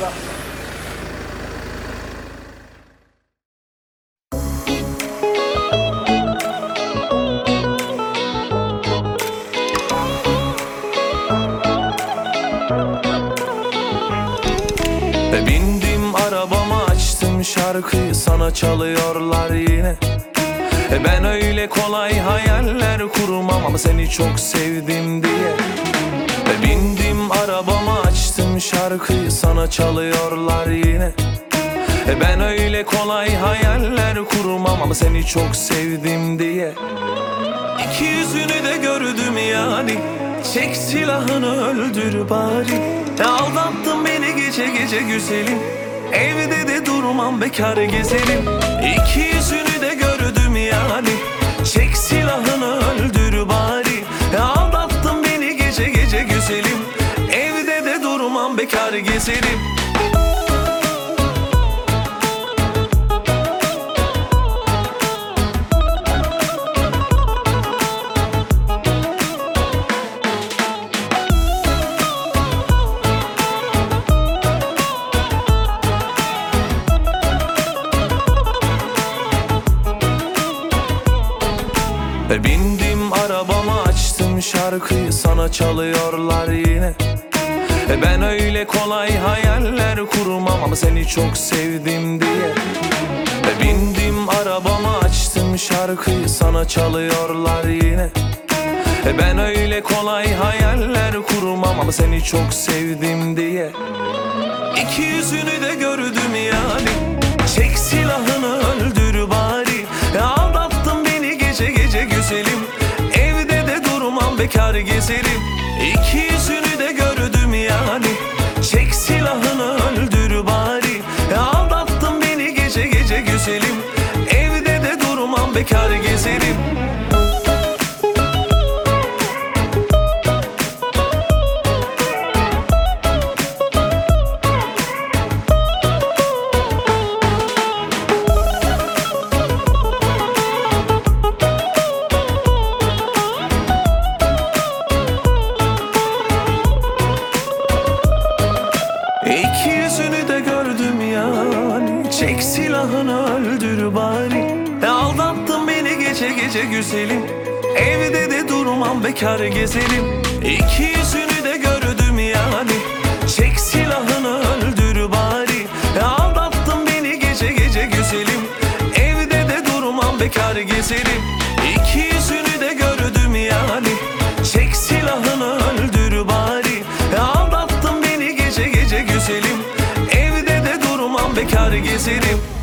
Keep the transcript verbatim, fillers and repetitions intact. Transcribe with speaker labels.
Speaker 1: arada.
Speaker 2: Ve bindim arabama, açtım şarkıyı, sana çalıyorlar yine. E ben öyle kolay hayaller kurmam ama seni çok sevdim diye. Ve bindim arabama, açtım şarkıyı, sana çalıyorlar yine. E ben öyle kolay hayaller kurmam ama seni çok sevdim diye. İki yüzünü de gördüm yani, çek silahını öldür bari. E aldattın beni gece gece güzelim, evde de durmam bekar gezerim. İki yüzünü de gördüm yani, çek silahını öldür bari. E aldattın beni gece gece güzelim, evde de durmam bekar gezerim. Ve bindim arabama, açtım şarkıyı, sana çalıyorlar yine. E ben öyle kolay hayaller kurmam ama seni çok sevdim diye. Ve bindim arabama, açtım şarkıyı, sana çalıyorlar yine. E ben öyle kolay hayaller kurmam ama seni çok sevdim diye. İki yüzünü de gördüm yani, çek silahını öldür bari. E aldattın beni gece gece güzelim, evde de durmam bekar gezerim. İki yüzünü de gördüm yani, çek silahını öldür bari. E aldattın beni gece gece güzelim, evde de durmam bekar gezerim. İki yüzünü de gördüm yani, çek silahını öldür bari. E aldattın beni gece gece güzelim, evde de durmam bekar gezerim. İki yüzünü de gördüm yani, çek silahını öldür bari. E aldattın beni gece gece güzelim, evde de durmam bekar gezerim. İki yüzünü de gördüm yani, çek silahını öldür bari. E aldattın beni gece gece güzelim, evde de durmam bekar gezerim.